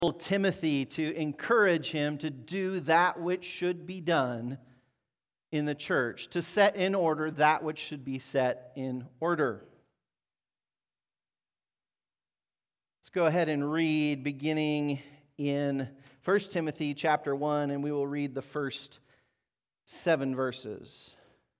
Timothy to encourage him to do that which should be done in the church, to set in order that which should be set in order. Let's go ahead and read beginning in 1 Timothy chapter 1, and we will read the first 7 verses.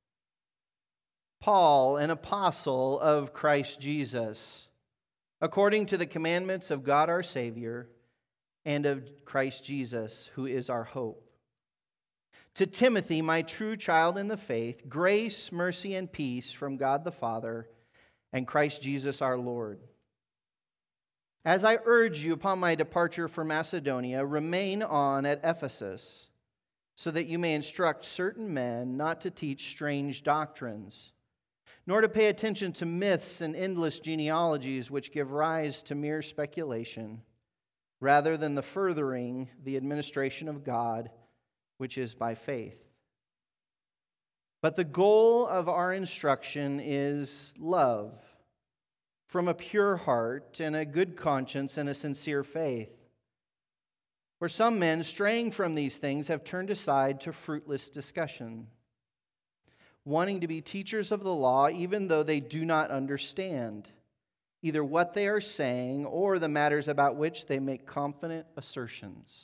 Paul, an apostle of Christ Jesus, according to the commandments of God our Savior, and of Christ Jesus, who is our hope. To Timothy, my true child in the faith, grace, mercy, and peace from God the Father and Christ Jesus our Lord. As I urge you upon my departure for Macedonia, remain on at Ephesus, so that you may instruct certain men not to teach strange doctrines, nor to pay attention to myths and endless genealogies which give rise to mere speculation, rather than the furthering the administration of God, which is by faith. But the goal of our instruction is love, from a pure heart and a good conscience and a sincere faith. For some men, straying from these things, have turned aside to fruitless discussion, wanting to be teachers of the law, even though they do not understand either what they are saying or the matters about which they make confident assertions.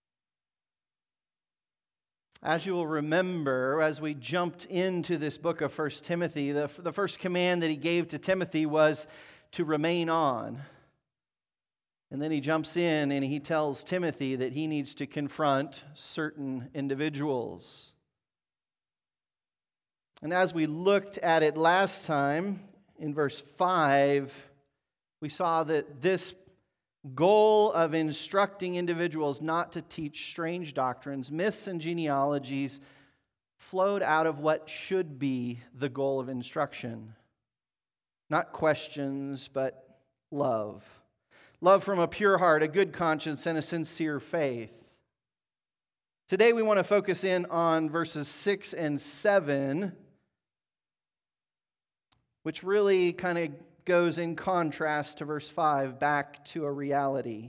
As you will remember, as we jumped into this book of 1 Timothy, the first command that he gave to Timothy was to remain on. And then he jumps in and he tells Timothy that he needs to confront certain individuals. And as we looked at it last time, in verse 5, we saw that this goal of instructing individuals not to teach strange doctrines, myths, and genealogies flowed out of what should be the goal of instruction. Not questions, but love. Love from a pure heart, a good conscience, and a sincere faith. Today we want to focus in on verses 6 and 7, which really kind of goes in contrast to verse 5, back to a reality.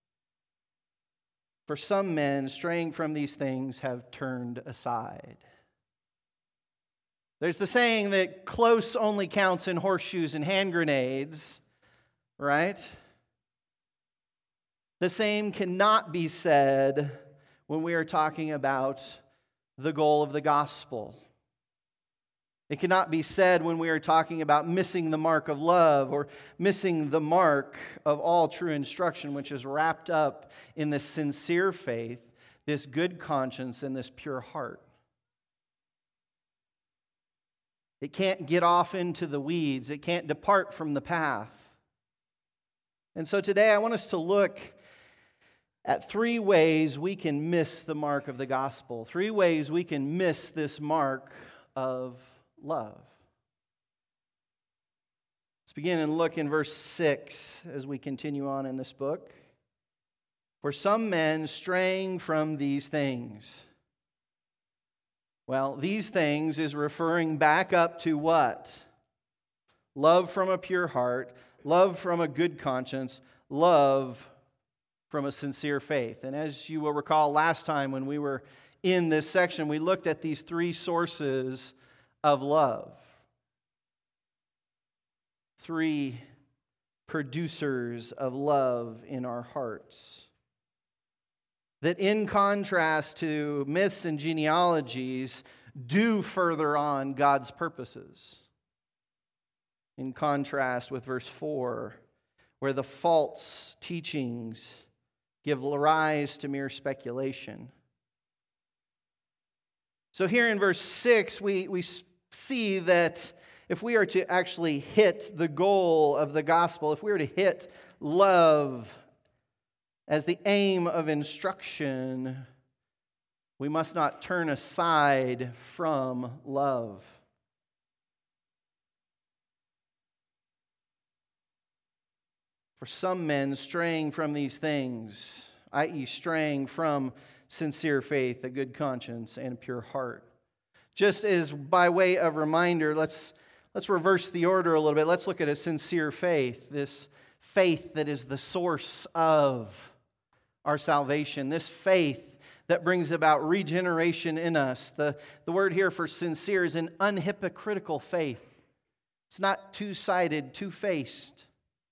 For some men, straying from these things, have turned aside. There's the saying that close only counts in horseshoes and hand grenades, right? The same cannot be said when we are talking about the goal of the gospel. It cannot be said when we are talking about missing the mark of love or missing the mark of all true instruction, which is wrapped up in this sincere faith, this good conscience, and this pure heart. It can't get off into the weeds. It can't depart from the path. And so today I want us to look at 3 ways we can miss the mark of the gospel. 3 ways we can miss this mark of love. Let's begin and look in verse 6 as we continue on in this book. For some men straying from these things. Well, these things is referring back up to what? Love from a pure heart, love from a good conscience, love from a sincere faith. And as you will recall last time when we were in this section, we looked at these 3 sources of love. 3 producers of love in our hearts. That in contrast to myths and genealogies, do further on God's purposes. In contrast with verse 4, where the false teachings give rise to mere speculation. So here in verse 6, we see that if we are to actually hit the goal of the gospel, if we are to hit love as the aim of instruction, we must not turn aside from love. For some men straying from these things, i.e. straying from sincere faith, a good conscience, and a pure heart. Just as by way of reminder, let's reverse the order a little bit. Let's look at a sincere faith, this faith that is the source of our salvation, this faith that brings about regeneration in us. The word here for sincere is an unhypocritical faith. It's not two-sided, two-faced.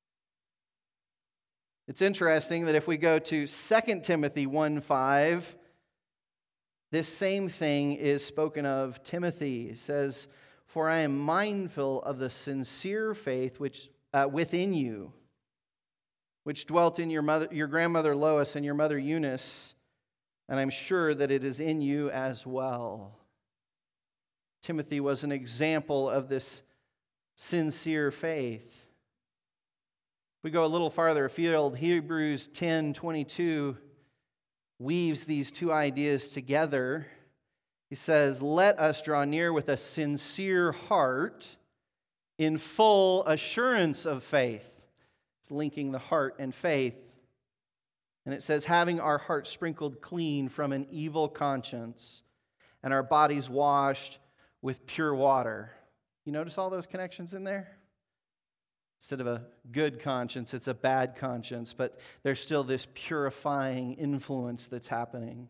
It's interesting that if we go to 2 Timothy 1:5, this same thing is spoken of Timothy. It says, "For I am mindful of the sincere faith which within you, which dwelt in your grandmother Lois and your mother Eunice, and I'm sure that it is in you as well." Timothy was an example of this sincere faith. We go a little farther afield. Hebrews 10:22 weaves these two ideas together. He says, "Let us draw near with a sincere heart in full assurance of faith." It's linking the heart and faith. And it says, "Having our hearts sprinkled clean from an evil conscience and our bodies washed with pure water." You notice all those connections in there? Instead of a good conscience, it's a bad conscience, but there's still this purifying influence that's happening.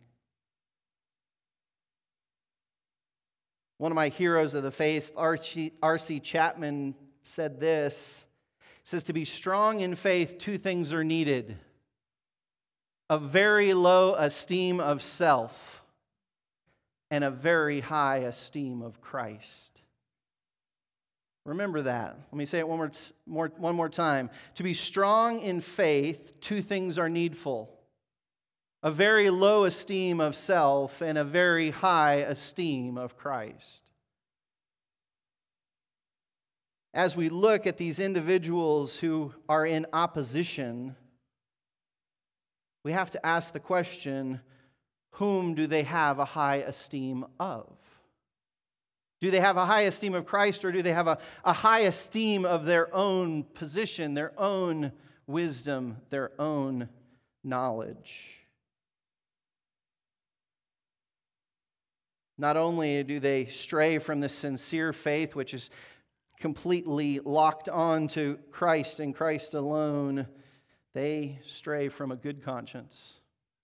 One of my heroes of the faith, R.C. Chapman, said this. He says, "To be strong in faith, two things are needed: a very low esteem of self and a very high esteem of Christ." Remember that. Let me say it one more time. To be strong in faith, two things are needful: a very low esteem of self and a very high esteem of Christ. As we look at these individuals who are in opposition, we have to ask the question, whom do they have a high esteem of? Do they have a high esteem of Christ, or do they have a high esteem of their own position, their own wisdom, their own knowledge? Not only do they stray from the sincere faith, which is completely locked on to Christ and Christ alone, they stray from a good conscience.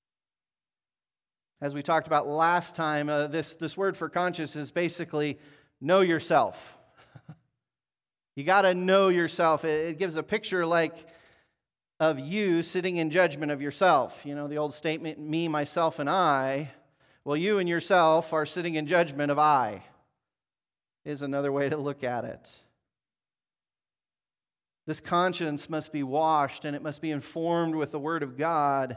As we talked about last time, this word for conscience is basically know yourself. You got to know yourself. It gives a picture of you sitting in judgment of yourself. You know, the old statement, me, myself, and I. Well, you and yourself are sitting in judgment of I, is another way to look at it. This conscience must be washed, and it must be informed with the Word of God.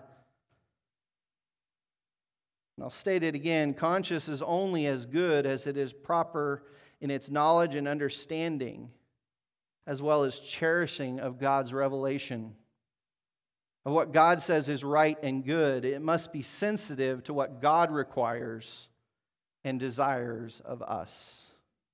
And I'll state it again, conscience is only as good as it is proper in its knowledge and understanding, as well as cherishing of God's revelation. Of what God says is right and good, it must be sensitive to what God requires and desires of us.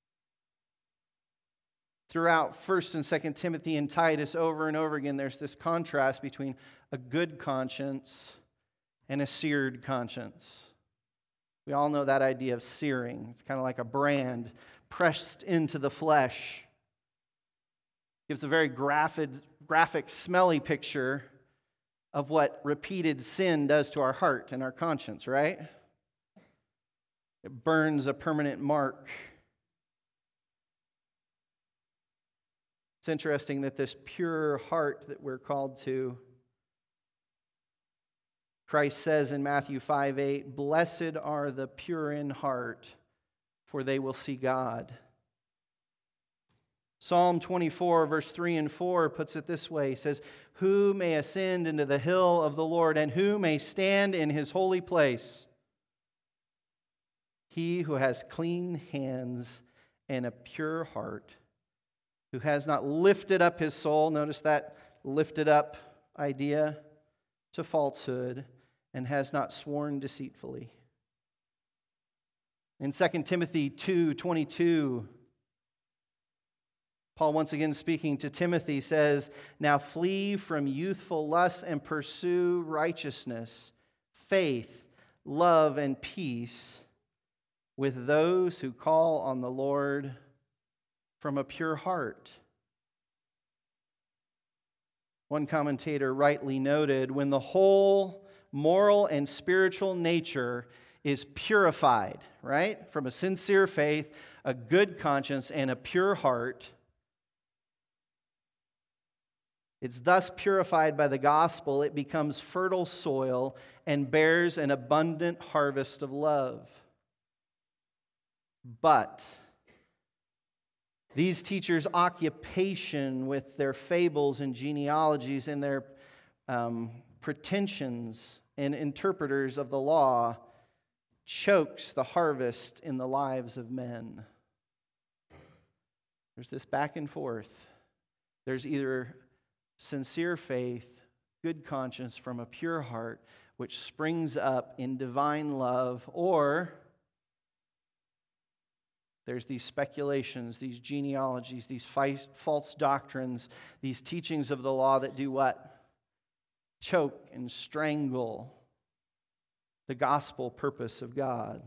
Throughout 1 and 2 Timothy and Titus, over and over again, there's this contrast between a good conscience and a seared conscience. We all know that idea of searing. It's kind of like a brand pressed into the flesh. Gives a very graphic, smelly picture of what repeated sin does to our heart and our conscience, right? It burns a permanent mark. It's interesting that this pure heart that we're called to, Christ says in Matthew 5:8, "Blessed are the pure in heart, for they will see God." Psalm 24, verse 3 and 4 puts it this way. He says, "Who may ascend into the hill of the Lord, and who may stand in his holy place? He who has clean hands and a pure heart, who has not lifted up his soul," notice that lifted up idea, "to falsehood, and has not sworn deceitfully." In 2 Timothy 2:22, Paul, once again speaking to Timothy, says, "Now flee from youthful lusts and pursue righteousness, faith, love, and peace with those who call on the Lord from a pure heart." One commentator rightly noted, when the whole moral and spiritual nature is purified, right? From a sincere faith, a good conscience, and a pure heart. It's thus purified by the gospel. It becomes fertile soil and bears an abundant harvest of love. But these teachers' occupation with their fables and genealogies and their pretensions and interpreters of the law chokes the harvest in the lives of men. There's this back and forth. There's either sincere faith, good conscience from a pure heart, which springs up in divine love, or there's these speculations, these genealogies, these false doctrines, these teachings of the law that do what? Choke and strangle the gospel purpose of God.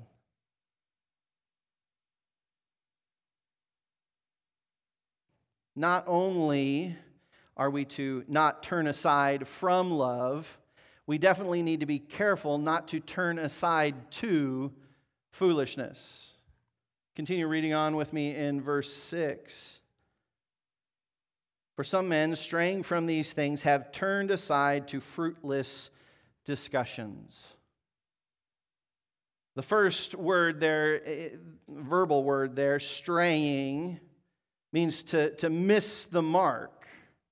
Not only are we to not turn aside from love, we definitely need to be careful not to turn aside to foolishness. Continue reading on with me in verse 6. For some men, straying from these things, have turned aside to fruitless discussions. The first word there, verbal word there, straying, means to miss the mark,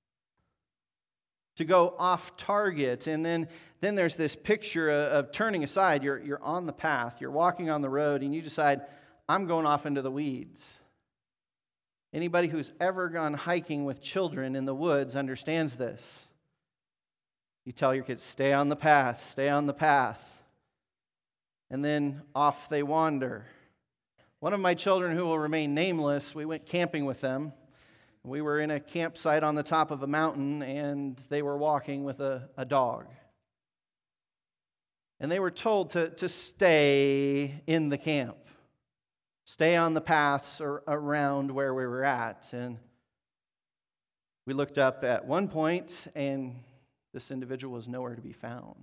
to go off target. And then there's this picture of turning aside. You're on the path, you're walking on the road, and you decide, I'm going off into the weeds. Anybody who's ever gone hiking with children in the woods understands this. You tell your kids, stay on the path, stay on the path. And then off they wander. One of my children, who will remain nameless, we went camping with them. We were in a campsite on the top of a mountain, and they were walking with a dog. And they were told to stay in the camp. Stay on the paths or around where we were at. And we looked up at one point, and this individual was nowhere to be found.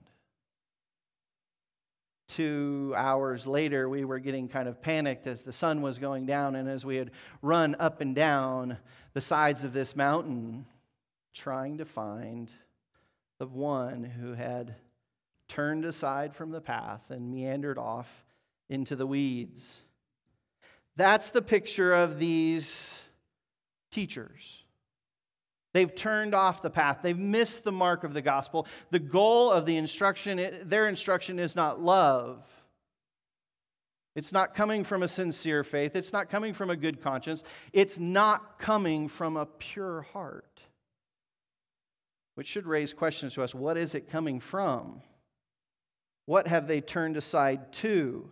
2 hours later, we were getting kind of panicked as the sun was going down, and as we had run up and down the sides of this mountain, trying to find the one who had turned aside from the path and meandered off into the weeds. That's the picture of these teachers. They've turned off the path. They've missed the mark of the gospel. The goal of the instruction, their instruction is not love. It's not coming from a sincere faith. It's not coming from a good conscience. It's not coming from a pure heart. Which should raise questions to us. What is it coming from? What have they turned aside to?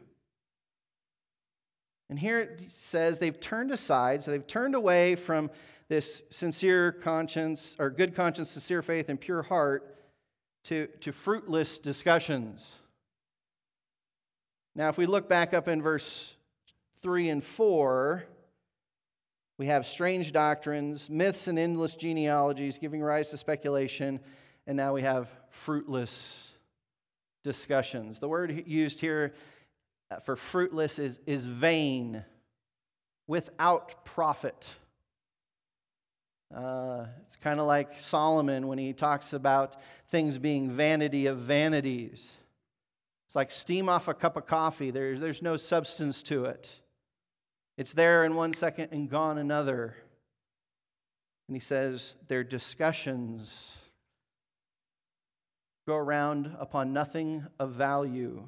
And here it says they've turned aside, so they've turned away from this sincere conscience, or good conscience, sincere faith, and pure heart to fruitless discussions. Now, if we look back up in verse 3 and 4, we have strange doctrines, myths, and endless genealogies giving rise to speculation, and now we have fruitless discussions. The word used here for fruitless is vain, without profit. It's kind of like Solomon when he talks about things being vanity of vanities. It's like steam off a cup of coffee. There's no substance to it. It's there in 1 second and gone another. And he says their discussions go around upon nothing of value.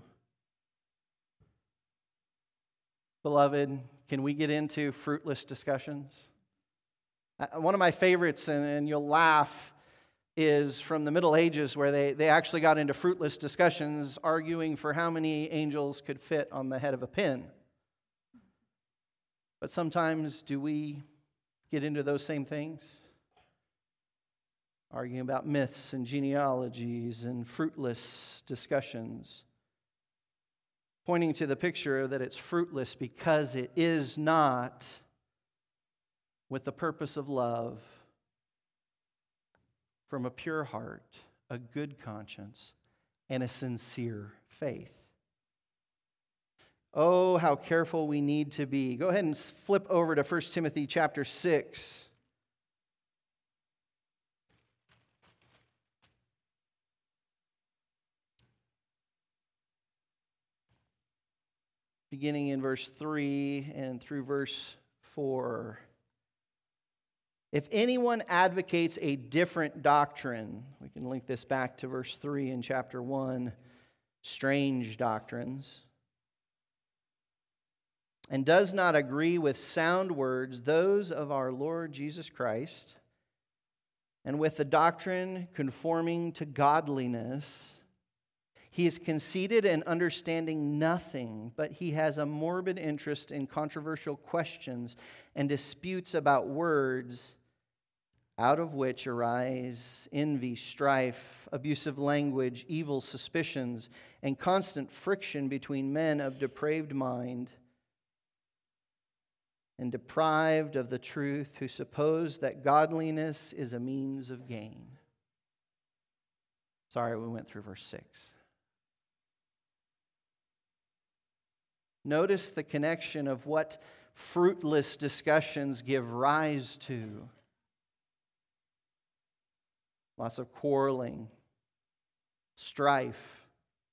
Beloved, can we get into fruitless discussions? One of my favorites, and you'll laugh, is from the Middle Ages, where they actually got into fruitless discussions, arguing for how many angels could fit on the head of a pin. But sometimes, do we get into those same things? Arguing about myths and genealogies and fruitless discussions. Pointing to the picture that it's fruitless because it is not with the purpose of love, from a pure heart, a good conscience, and a sincere faith. Oh, how careful we need to be. Go ahead and flip over to 1 Timothy chapter 6. Beginning in verse 3 and through verse 4. If anyone advocates a different doctrine, we can link this back to verse 3 in chapter 1, strange doctrines, and does not agree with sound words, those of our Lord Jesus Christ, and with the doctrine conforming to godliness, he is conceited and understanding nothing, but he has a morbid interest in controversial questions and disputes about words, out of which arise envy, strife, abusive language, evil suspicions, and constant friction between men of depraved mind and deprived of the truth, who suppose that godliness is a means of gain. Sorry, we went through verse 6. Notice the connection of what fruitless discussions give rise to. Lots of quarreling, strife.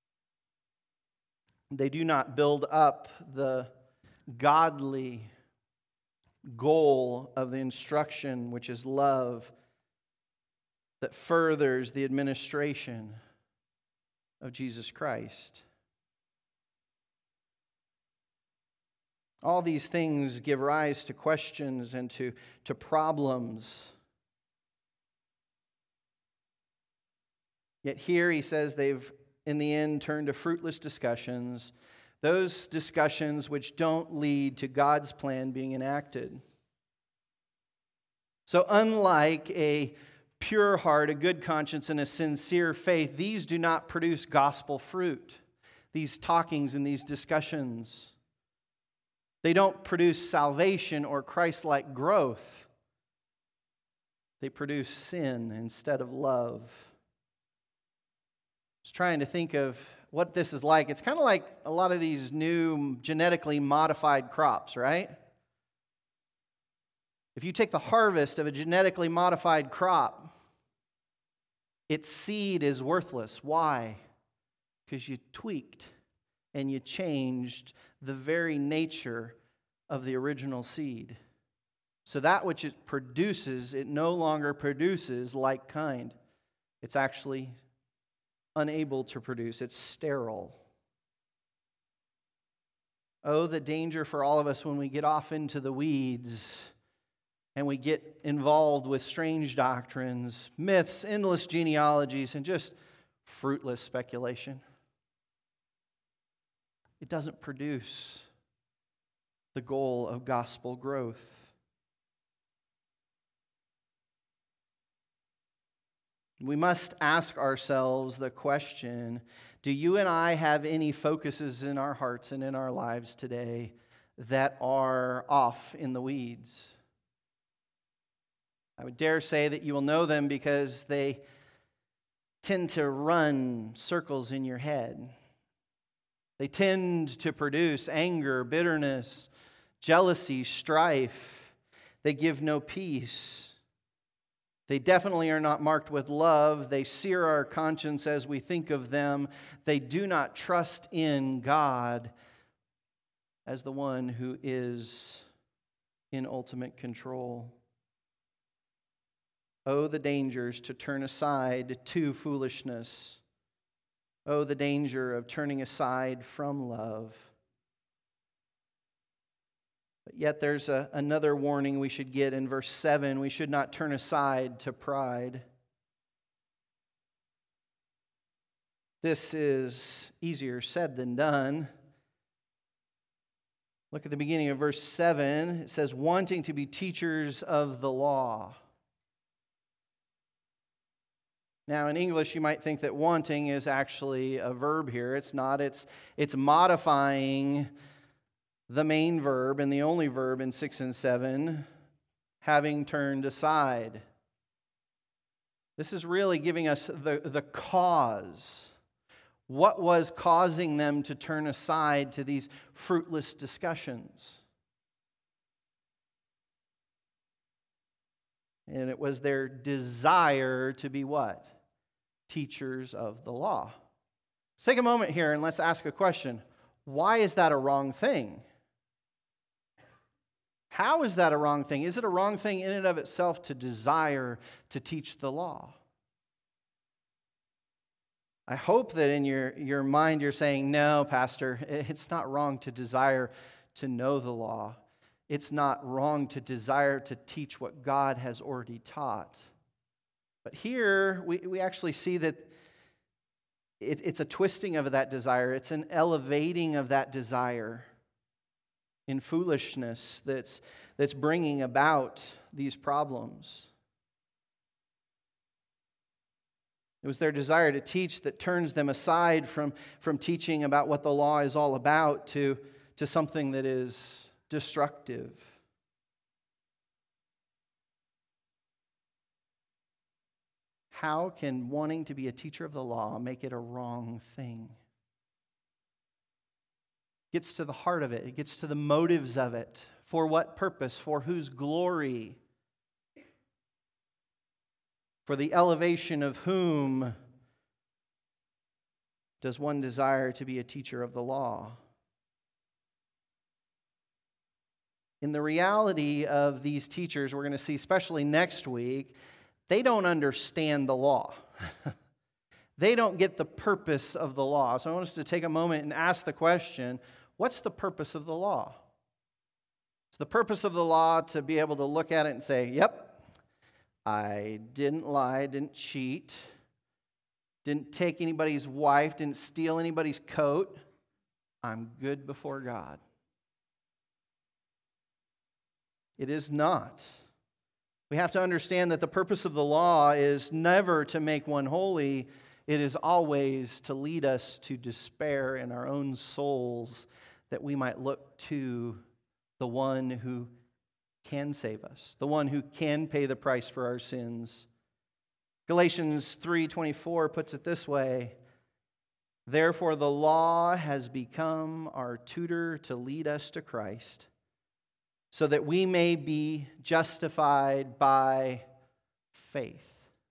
They do not build up the godly goal of the instruction, which is love, that furthers the administration of Jesus Christ. All these things give rise to questions and to problems. Yet here he says they've, in the end, turned to fruitless discussions, those discussions which don't lead to God's plan being enacted. So unlike a pure heart, a good conscience, and a sincere faith, these do not produce gospel fruit, these talkings and these discussions. They don't produce salvation or Christ-like growth. They produce sin instead of love. I was trying to think of what this is like. It's kind of like a lot of these new genetically modified crops, right? If you take the harvest of a genetically modified crop, its seed is worthless. Why? Because you tweaked and you changed the very nature of the original seed. So that which it produces, it no longer produces like kind. It's actually unable to produce. It's sterile. Oh, the danger for all of us when we get off into the weeds and we get involved with strange doctrines, myths, endless genealogies, and just fruitless speculation. It doesn't produce the goal of gospel growth. We must ask ourselves the question, do you and I have any focuses in our hearts and in our lives today that are off in the weeds? I would dare say that you will know them because they tend to run circles in your head. They tend to produce anger, bitterness, jealousy, strife. They give no peace. They definitely are not marked with love. They sear our conscience as we think of them. They do not trust in God as the one who is in ultimate control. Oh, the dangers to turn aside to foolishness. Oh, the danger of turning aside from love. But yet there's another warning we should get in verse 7. We should not turn aside to pride. This is easier said than done. Look at the beginning of verse 7. It says, wanting to be teachers of the law. Now, in English, you might think that wanting is actually a verb here. It's not. It's modifying the main verb and the only verb in 6 and 7, having turned aside. This is really giving us the cause. What was causing them to turn aside to these fruitless discussions? And it was their desire to be what? Teachers of the law. Let's take a moment here and let's ask a question. Why is that a wrong thing? How is that a wrong thing? Is it a wrong thing in and of itself to desire to teach the law? I hope that in your mind you're saying, no, Pastor, it's not wrong to desire to know the law. It's not wrong to desire to teach what God has already taught. But here we actually see that it's a twisting of that desire. It's an elevating of that desire in foolishness that's bringing about these problems. It was their desire to teach that turns them aside from teaching about what the law is all about to something that is destructive. How can wanting to be a teacher of the law make it a wrong thing? It gets to the heart of it. It gets to the motives of it. For what purpose? For whose glory? For the elevation of whom does one desire to be a teacher of the law? In the reality of these teachers, we're going to see, especially next week, they don't understand the law. They don't get the purpose of the law. So I want us to take a moment and ask the question, what's the purpose of the law? Is the purpose of the law to be able to look at it and say, yep, I didn't lie, didn't cheat, didn't take anybody's wife, didn't steal anybody's coat. I'm good before God. It is not. We have to understand that the purpose of the law is never to make one holy. It is always to lead us to despair in our own souls, that we might look to the one who can save us, the one who can pay the price for our sins. Galatians 3:24 puts it this way: therefore the law has become our tutor to lead us to Christ, so that we may be justified by faith.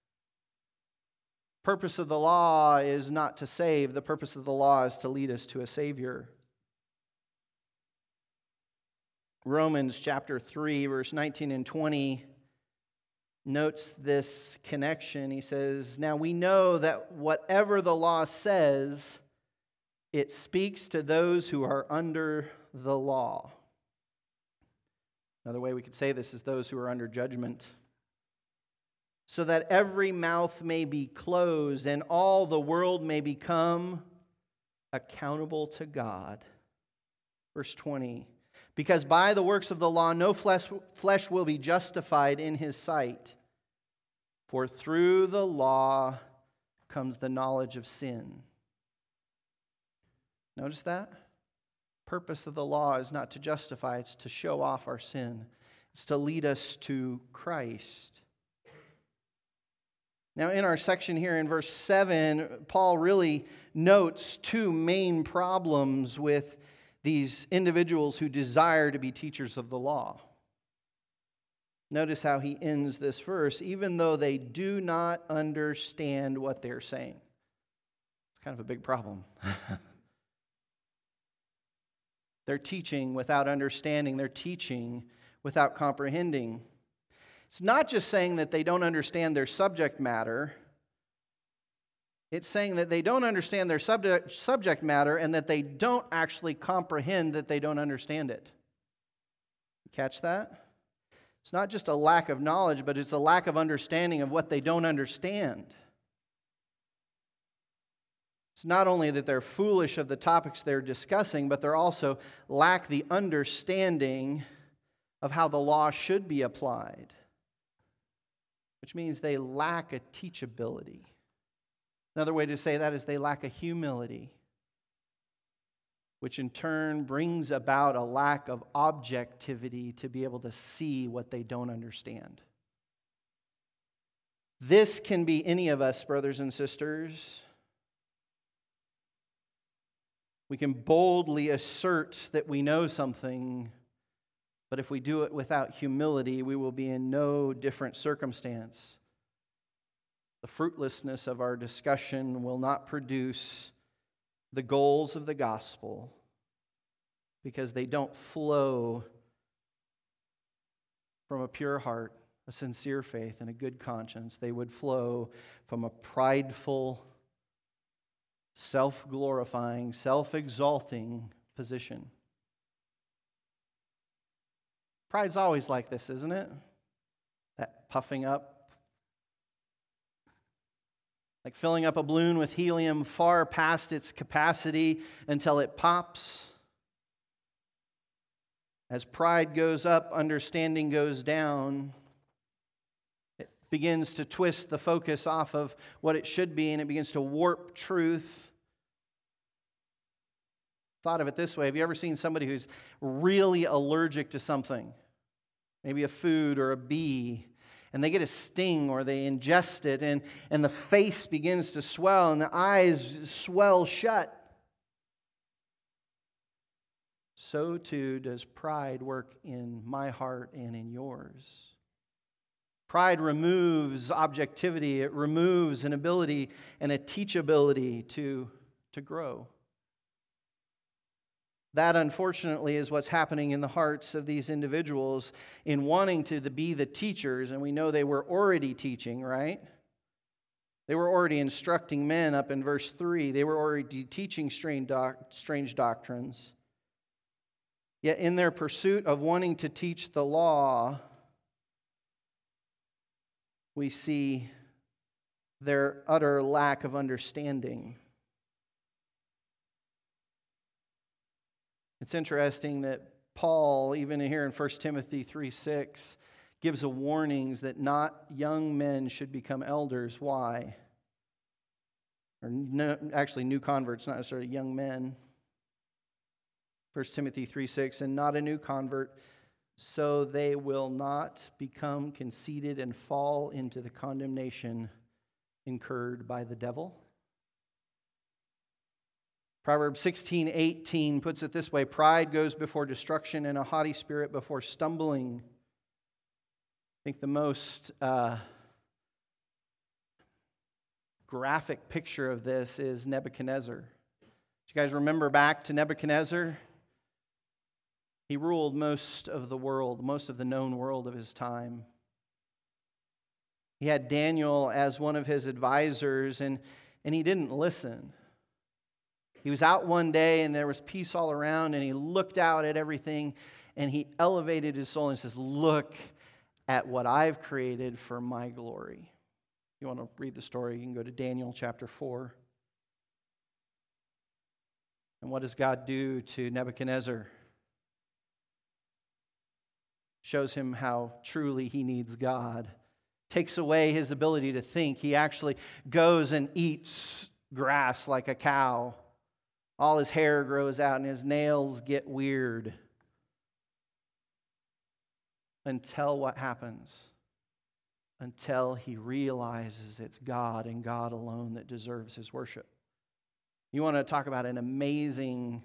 Purpose of the law is not to save. The purpose of the law is to lead us to a Savior. Romans chapter 3, verse 19 and 20 notes this connection. He says, now we know that whatever the law says, it speaks to those who are under the law. Another way we could say this is those who are under judgment. So that every mouth may be closed and all the world may become accountable to God. Verse 20. Because by the works of the law no flesh will be justified in his sight. For through the law comes the knowledge of sin. Notice that? Purpose of the law is not to justify, it's to show off our sin. It's to lead us to Christ. Now, in our section here in verse 7, Paul really notes two main problems with these individuals who desire to be teachers of the law. Notice how he ends this verse, even though they do not understand what they're saying. It's kind of a big problem. They're teaching without understanding. They're teaching without comprehending. It's not just saying that they don't understand their subject matter. It's saying that they don't understand their subject matter and that they don't actually comprehend that they don't understand it. Catch that? It's not just a lack of knowledge, but it's a lack of understanding of what they don't understand. It's not only that they're foolish of the topics they're discussing, but they're also lack the understanding of how the law should be applied, which means they lack a teachability. Another way to say that is they lack a humility, which in turn brings about a lack of objectivity to be able to see what they don't understand. This can be any of us, brothers and sisters. We can boldly assert that we know something, but if we do it without humility, we will be in no different circumstance. The fruitlessness of our discussion will not produce the goals of the gospel because they don't flow from a pure heart, a sincere faith, and a good conscience. They would flow from a prideful, self-glorifying, self-exalting position. Pride's always like this, isn't it? That puffing up. Like filling up a balloon with helium far past its capacity until it pops. As pride goes up, understanding goes down. It begins to twist the focus off of what it should be, and it begins to warp truth. Thought of it this way. Have you ever seen somebody who's really allergic to something? Maybe a food or a bee. And they get a sting or they ingest it, and the face begins to swell and the eyes swell shut. So too does pride work in my heart and in yours. Pride removes objectivity. It removes an ability and a teachability to grow. That, unfortunately, is what's happening in the hearts of these individuals in wanting to be the teachers. And we know they were already teaching, right? They were already instructing men up in verse 3. They were already teaching strange doctrines. Yet in their pursuit of wanting to teach the law, we see their utter lack of understanding. It's interesting that Paul, even here in 1 Timothy 3:6, gives a warnings that not young men should become elders. Why? Or no, actually new converts, not necessarily young men. 1 Timothy 3:6, and not a new convert, so they will not become conceited and fall into the condemnation incurred by the devil. Proverbs 16:18 puts it this way: pride goes before destruction and a haughty spirit before stumbling. I think the most graphic picture of this is Nebuchadnezzar. Do you guys remember back to Nebuchadnezzar? He ruled most of the world, most of the known world of his time. He had Daniel as one of his advisors, and he didn't listen. He was out one day and there was peace all around, and he looked out at everything and he elevated his soul and says, "Look at what I've created for my glory." If you want to read the story, you can go to Daniel chapter 4. And what does God do to Nebuchadnezzar? Shows him how truly he needs God. Takes away his ability to think. He actually goes and eats grass like a cow. All his hair grows out and his nails get weird. Until what happens? Until he realizes it's God and God alone that deserves his worship. You want to talk about an amazing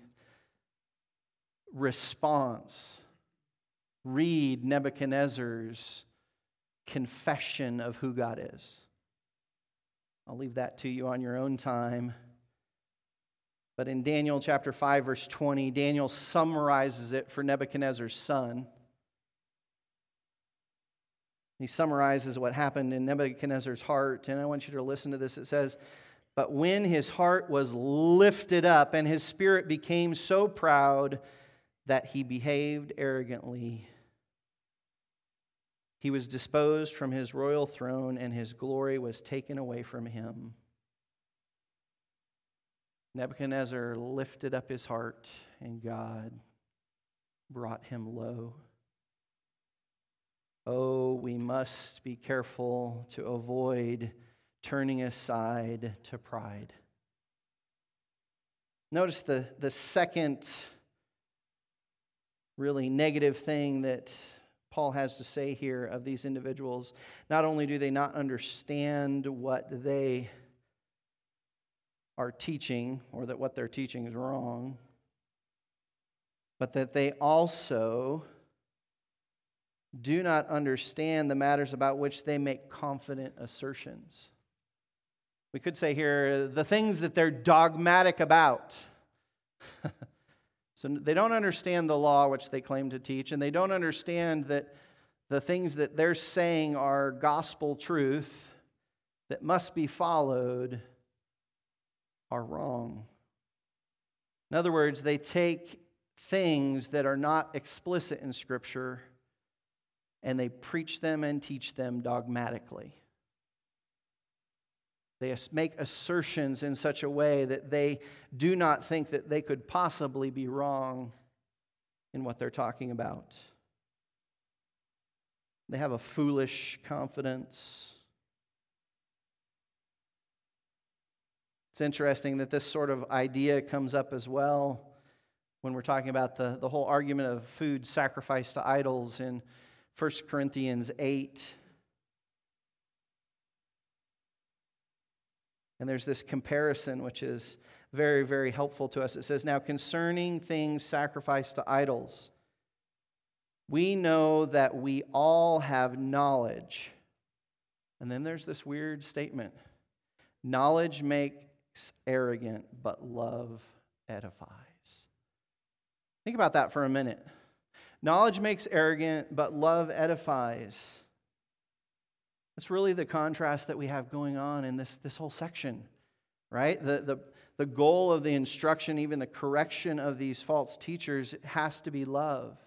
response? Read Nebuchadnezzar's confession of who God is. I'll leave that to you on your own time. But in Daniel chapter 5, verse 20, Daniel summarizes it for Nebuchadnezzar's son. He summarizes what happened in Nebuchadnezzar's heart, and I want you to listen to this. It says, "But when his heart was lifted up and his spirit became so proud that he behaved arrogantly, he was disposed from his royal throne and his glory was taken away from him." Nebuchadnezzar lifted up his heart, and God brought him low. Oh, we must be careful to avoid turning aside to pride. Notice the second really negative thing that Paul has to say here of these individuals. Not only do they not understand what they are teaching or that what they're teaching is wrong, but that they also do not understand the matters about which they make confident assertions. We could say here, the things that they're dogmatic about. So they don't understand the law which they claim to teach, and they don't understand that the things that they're saying are gospel truth that must be followed are wrong. In other words, they take things that are not explicit in Scripture and they preach them and teach them dogmatically. They make assertions in such a way that they do not think that they could possibly be wrong in what they're talking about. They have a foolish confidence. It's interesting that this sort of idea comes up as well when we're talking about the whole argument of food sacrificed to idols in 1 Corinthians 8. And there's this comparison which is very, very helpful to us. It says, "Now concerning things sacrificed to idols, we know that we all have knowledge." And then there's this weird statement. "Knowledge makes arrogant, but love edifies." Think about that for a minute. Knowledge makes arrogant, but love edifies. That's really the contrast that we have going on in this whole section, right? The goal of the instruction, even the correction of these false teachers, has to be love.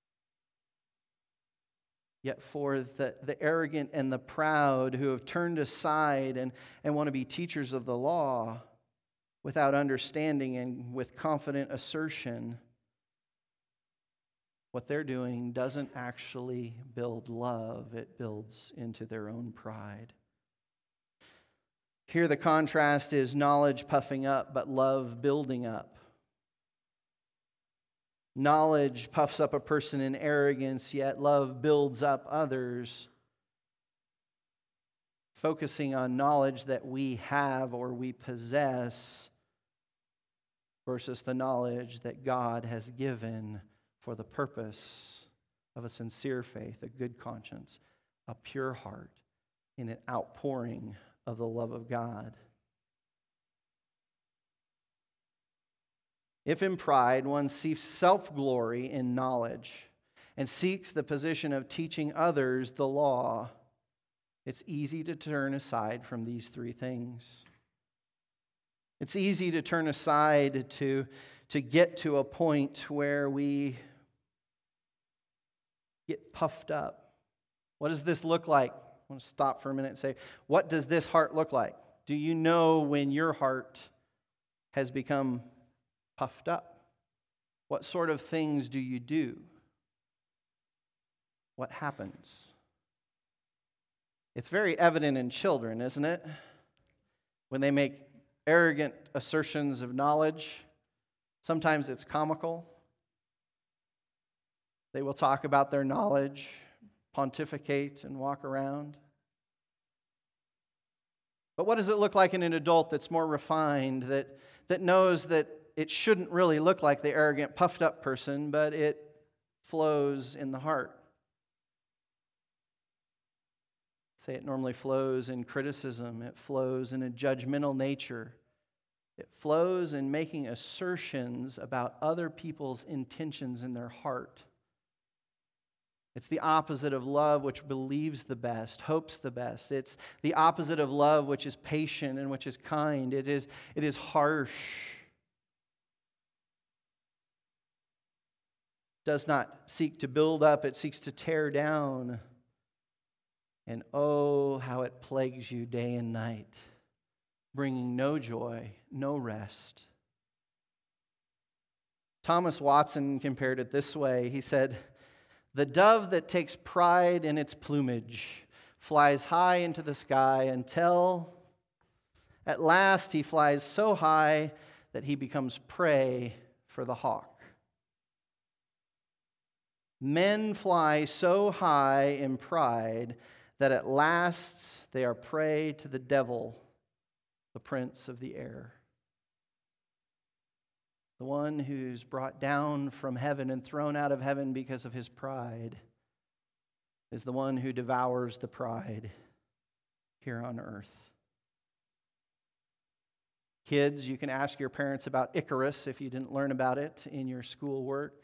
Yet for the arrogant and the proud who have turned aside and want to be teachers of the law without understanding and with confident assertion, what they're doing doesn't actually build love. It builds into their own pride. Here the contrast is knowledge puffing up, but love building up. Knowledge puffs up a person in arrogance, yet love builds up others. Focusing on knowledge that we have or we possess versus the knowledge that God has given for the purpose of a sincere faith, a good conscience, a pure heart, in an outpouring of the love of God. If in pride one seeks self-glory in knowledge and seeks the position of teaching others the law, it's easy to turn aside from these three things. It's easy to turn aside to get to a point where we get puffed up. What does this look like? I want to stop for a minute and say, what does this heart look like? Do you know when your heart has become puffed up? What sort of things do you do? What happens? It's very evident in children, isn't it? When they make arrogant assertions of knowledge, sometimes it's comical. They will talk about their knowledge, pontificate, and walk around. But what does it look like in an adult that's more refined, that knows that it shouldn't really look like the arrogant, puffed up person, but it flows in the heart? Say it normally flows in criticism. It flows in a judgmental nature. It flows in making assertions about other people's intentions in their heart. It's the opposite of love, which believes the best, hopes the best. It's the opposite of love, which is patient and which is kind. It is harsh. Does not seek to build up, it seeks to tear down. And oh, how it plagues you day and night, bringing no joy, no rest. Thomas Watson compared it this way. He said, "The dove that takes pride in its plumage flies high into the sky until at last he flies so high that he becomes prey for the hawk." Men fly so high in pride that at last they are prey to the devil, the prince of the air. The one who's brought down from heaven and thrown out of heaven because of his pride is the one who devours the pride here on earth. Kids, you can ask your parents about Icarus if you didn't learn about it in your schoolwork.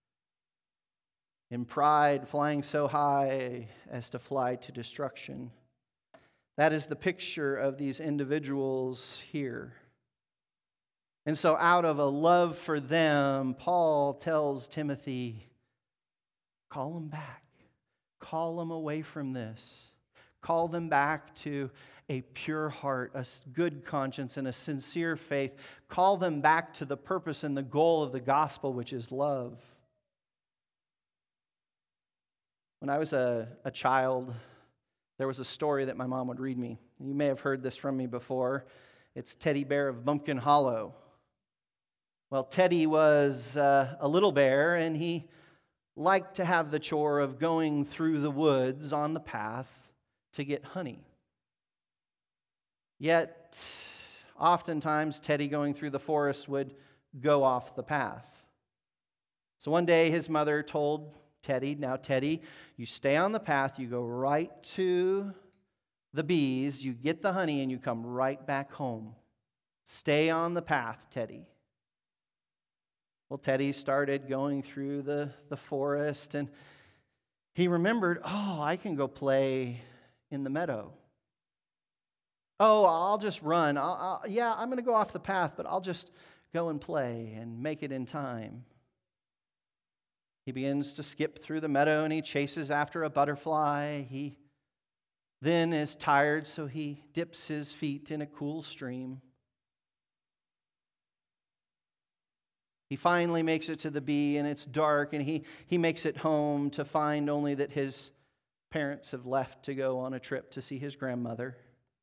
In pride, flying so high as to fly to destruction. That is the picture of these individuals here. And so out of a love for them, Paul tells Timothy, call them back. Call them away from this. Call them back to a pure heart, a good conscience, and a sincere faith. Call them back to the purpose and the goal of the gospel, which is love. When I was a child, there was a story that my mom would read me. You may have heard this from me before. It's Teddy Bear of Bumpkin Hollow. Well, Teddy was a little bear, and he liked to have the chore of going through the woods on the path to get honey. Yet, oftentimes, Teddy going through the forest would go off the path. So one day, his mother told Teddy, now Teddy, you stay on the path, you go right to the bees, you get the honey, and you come right back home. Stay on the path, Teddy. Well, Teddy started going through the forest, and he remembered, I can go play in the meadow. I'll just run. I'm going to go off the path, but I'll just go and play and make it in time. He begins to skip through the meadow, and he chases after a butterfly. He then is tired, so he dips his feet in a cool stream. He finally makes it to the bee, and it's dark, and he makes it home to find only that his parents have left to go on a trip to see his grandmother.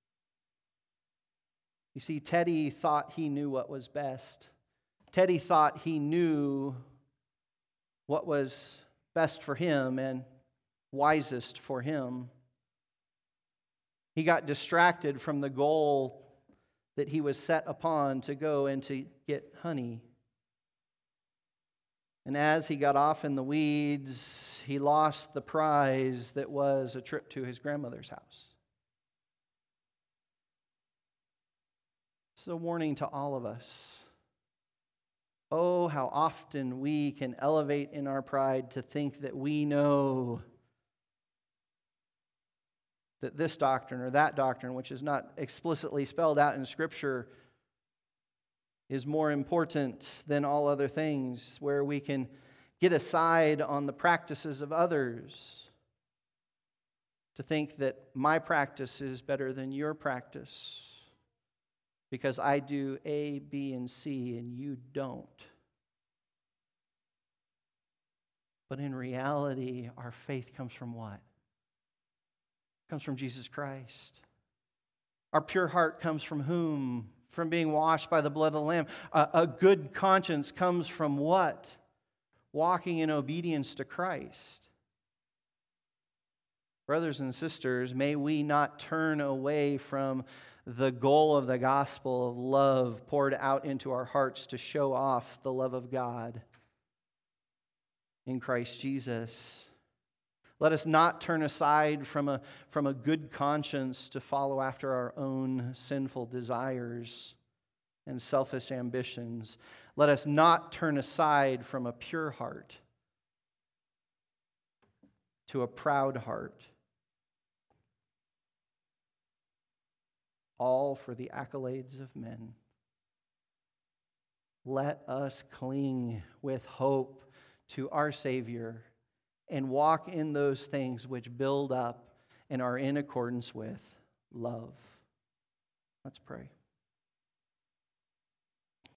You see, Teddy thought he knew what was best. Teddy thought he knew what was best for him and wisest for him. He got distracted from the goal that he was set upon to go and to get honey. And as he got off in the weeds, he lost the prize that was a trip to his grandmother's house. It's a warning to all of us. Oh, how often we can elevate in our pride to think that we know that this doctrine or that doctrine, which is not explicitly spelled out in Scripture, is more important than all other things, where we can get aside on the practices of others to think that my practice is better than your practice because I do A, B, and C and you don't. But in reality, our faith comes from what? It comes from Jesus Christ. Our pure heart comes from whom? From being washed by the blood of the Lamb. A good conscience comes from what? Walking in obedience to Christ. Brothers and sisters, may we not turn away from the goal of the gospel of love poured out into our hearts to show off the love of God in Christ Jesus. Let us not turn aside from a good conscience to follow after our own sinful desires and selfish ambitions. Let us not turn aside from a pure heart to a proud heart, all for the accolades of men. Let us cling with hope to our Savior and walk in those things which build up and are in accordance with love. Let's pray.